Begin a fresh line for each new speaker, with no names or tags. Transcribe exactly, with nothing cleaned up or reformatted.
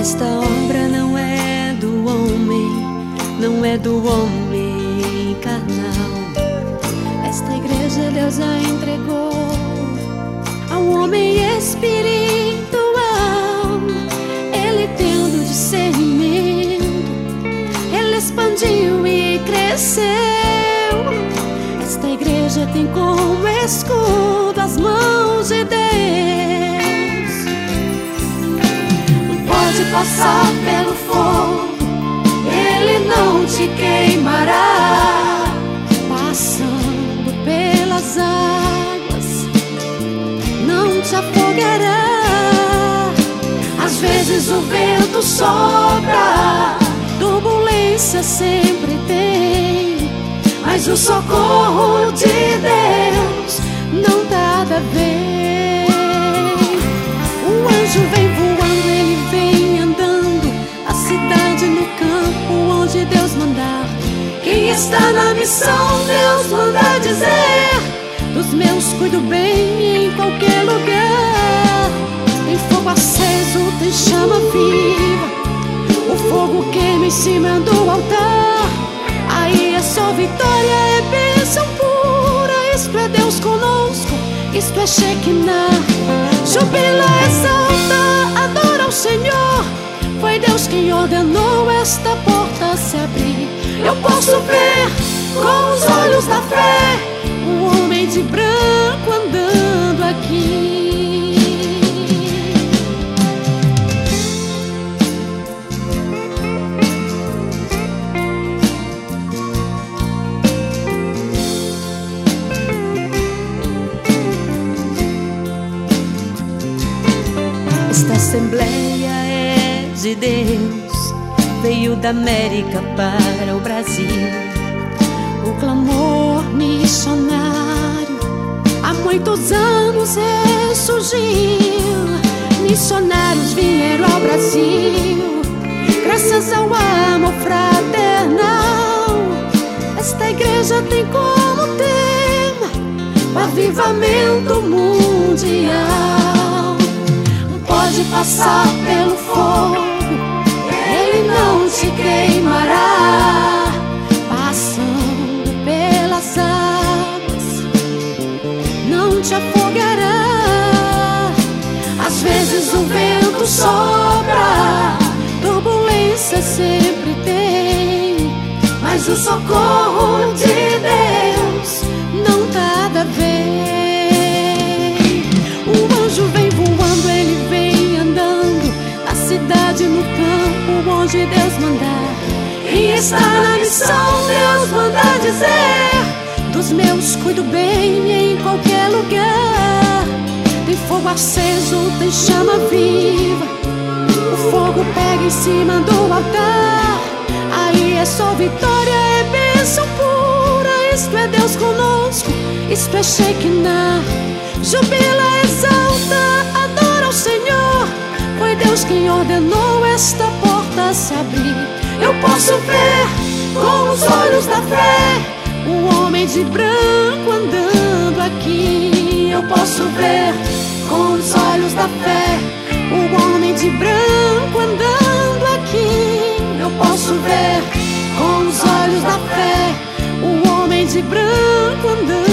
Esta obra não é do homem, não é do homem carnal. Esta igreja Deus a entregou ao homem espiritual. Ele tendo discernimento, ele expandiu e cresceu. Esta igreja tem como escudo as mãos de Deus. Pode passar pelo fogo, ele não te queimará. Passando pelas águas, não te afogará. Às vezes o vento sopra, turbulência sempre tem, mas o socorro de Deus não tarda vem. O anjo vem voando, ele vem andando, a cidade no campo onde Deus mandar. Quem está na missão, Deus manda dizer: dos meus cuido bem em qualquer lugar. Tem fogo aceso, tem chama viva, o fogo queima em cima do altar. Aí é só vitória, é bênção pura. Isto é Deus conosco, isto é Shekinah. Jubila, exalta, adora ao Senhor. Foi Deus quem ordenou esta porta se abrir. Eu posso ver com os olhos da fé o homem de branco andando aqui. Esta assembleia é de Deus, veio da América para o Brasil. O clamor missionário há muitos anos ressurgiu. Missionários vieram ao Brasil, graças ao amor fraternal. Esta igreja tem como tema o avivamento mundial. Pode passar pelo fogo, ele não te queimará. Passando pelas águas, não te afogará. Às vezes o vento sopra, turbulência sempre tem, mas o socorro de Deus não tarda vem. O anjo vem voando, ele vem andando, a cidade no campo onde Deus mandar. Quem está na missão, Deus manda dizer: dos meus cuido bem em qualquer lugar. Tem fogo aceso, tem chama viva, o fogo pega em cima do altar. Aí é só vitória, é bênção pura. Isto é Deus conosco, isto é Shekinah. Jubila, exalta, adora ao Senhor. Foi Deus quem ordenou esta porta se abrir. Eu posso ver com os olhos da fé o homem de branco andando aqui. Eu posso ver com os olhos da fé o homem de branco andando aqui. Eu posso ver com os olhos da fé o homem de branco andando